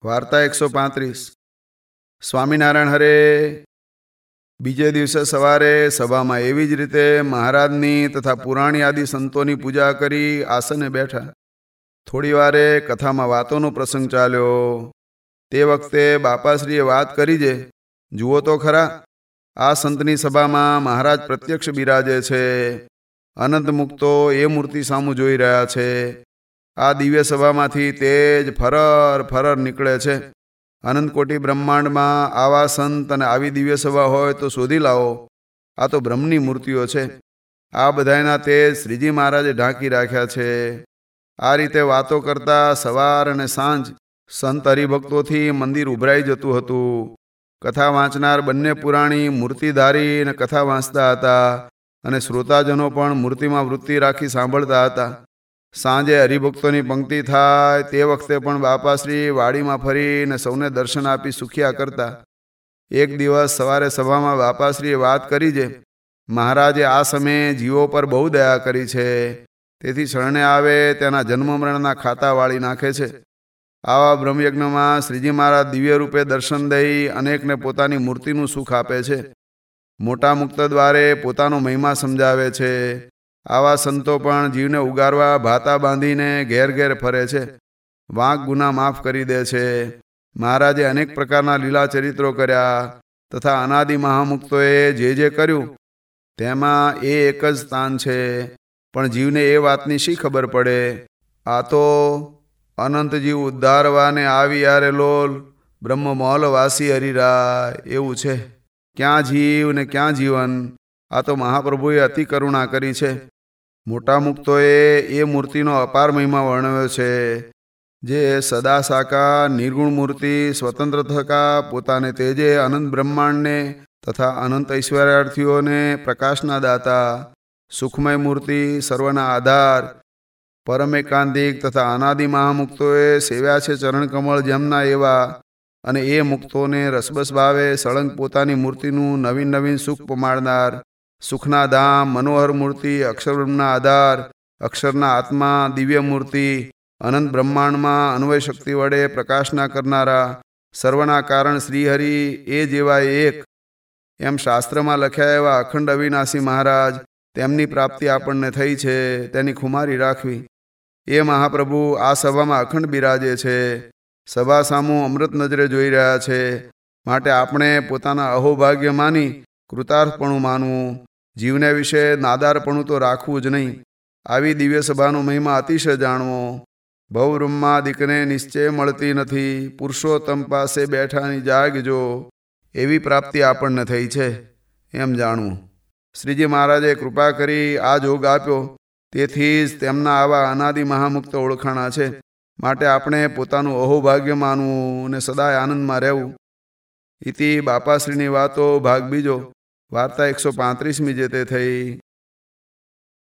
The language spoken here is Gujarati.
વાર્તા 135. સ્વામિનારાયણ હરે. બીજે દિવસે સવારે સભામાં એવી જ રીતે મહારાજની તથા પુરાણી આદિ સંતોની પૂજા કરી આસને બેઠા. થોડી વારે કથામાં વાતોનો પ્રસંગ ચાલ્યો. તે વખતે બાપાશ્રીએ વાત કરી છે, જુઓ તો ખરા, આ સંતની સભામાં મહારાજ પ્રત્યક્ષ બિરાજે છે. અનંત મુક્તો એ મૂર્તિ સામું જોઈ રહ્યા છે. આ દિવ્ય સભામાંથી તેજ ફરર ફરર નીકળે છે. અનંતકોટી બ્રહ્માંડમાં આવા સંત અને આવી દિવ્ય સભા હોય તો શોધી લાવો. આ તો બ્રહ્મની મૂર્તિઓ છે. આ બધાયના તેજ શ્રીજી મહારાજે ઢાંકી રાખ્યા છે. આ રીતે વાતો કરતા સવાર અને સાંજ સંત હરિભક્તોથી મંદિર ઉભરાઈ જતું હતું. કથા વાંચનાર બંને પુરાણી મૂર્તિધારી અને કથા વાંચતા હતા, અને શ્રોતાજનો પણ મૂર્તિમાં વૃત્તિ રાખી સાંભળતા હતા. સાંજે હરિભક્તોની પંક્તિ થાય તે વખતે પણ બાપાશ્રી વાડીમાં ફરીને સૌને દર્શન આપી સુખ્યા કરતા. એક દિવસ સવારે સભામાં બાપાશ્રીએ વાત કરી છે, મહારાજે આ સમયે જીવો પર બહુ દયા કરી છે, તેથી શરણે આવે તેના જન્મ મરણના ખાતા વાળી નાખે છે. આવા બ્રહ્મયજ્ઞમાં શ્રીજી મહારાજ દિવ્ય રૂપે દર્શન દઈ અનેકને પોતાની મૂર્તિનું સુખ આપે છે. મોટા મુક્ત દ્વારે પોતાનો મહિમા સમજાવે છે. આવા સંતો પણ જીવને ઉગારવા ભાતા બાંધીને ઘેર ઘેર ફરે છે. વાંક ગુના માફ કરી દે છે. મહારાજે અનેક પ્રકારના લીલા ચરિત્રો કર્યા, તથા અનાદિ મહામુક્તોએ જે કર્યું તેમાં એ એક જ સ્થાન છે. પણ જીવને એ વાતની શી ખબર પડે? આ તો અનંત જીવ ઉદ્ધારવાને આવી યારે લોલ, બ્રહ્મ મોલ વાસી હરિરાય એવું છે. ક્યાં જીવ ને ક્યાં જીવન? આ તો મહાપ્રભુએ અતિ કરુણા કરી છે. મોટા મુક્તોએ એ મૂર્તિનો અપાર મહિમા વર્ણવ્યો છે, જે સદા સાકાર નિર્ગુણ મૂર્તિ સ્વતંત્ર થકા પોતાને તેજે અનંત બ્રહ્માંડને તથા અનંત ઐશ્વર્યાર્થીઓને પ્રકાશના દાતા, સુખમય મૂર્તિ સર્વના આધાર, પરમેકાંતિક તથા અનાદિ મહામુક્તોએ સેવ્યા છે ચરણકમળ જેમના એવા, અને એ મુક્તોને રસબસ ભાવે સળંગ પોતાની મૂર્તિનું નવીન નવીન સુખ પમાડનાર, સુખના ધામ મનોહર મૂર્તિ, અક્ષરબ્રહ્મના આધાર, અક્ષરના આત્મા દિવ્ય મૂર્તિ, અનંત બ્રહ્માંડમાં અન્વય શક્તિ વડે પ્રકાશના કરનારા, સર્વના કારણ શ્રીહરિ એ જેવા એક, એમ શાસ્ત્રમાં લખ્યા એવા અખંડ અવિનાશી મહારાજ, તેમની પ્રાપ્તિ આપણને થઈ છે, તેની ખુમારી રાખવી. એ મહાપ્રભુ આ સભામાં અખંડ બિરાજે છે. સભા સામું અમૃત નજરે જોઈ રહ્યા છે. માટે આપણે પોતાના અહોભાગ્ય માની કૃતાર્થપણું માનવું. જીવને વિશે નાદારપણું તો રાખવું જ નહીં. આવી દિવ્ય સભાનો મહિમા અતિશય જાણવો. ભવબ્રહ્માદિકને નિશ્ચય મળતી નથી, પુરુષોત્તમ પાસે બેઠાની જાગજો, એવી પ્રાપ્તિ આપણને થઈ છે, એમ જાણવું. શ્રીજી મહારાજે કૃપા કરી આ જોગ આપ્યો, તેથી જ તેમના આવા અનાદિ મહામુક્ત ઓળખાણા છે. માટે આપણે પોતાનું અહોભાગ્ય માનવું અને સદાય આનંદમાં રહેવું. ઇતિ બાપાશ્રીની વાતો ભાગ બીજો. વાર્તા 135મી જે તે થઈ.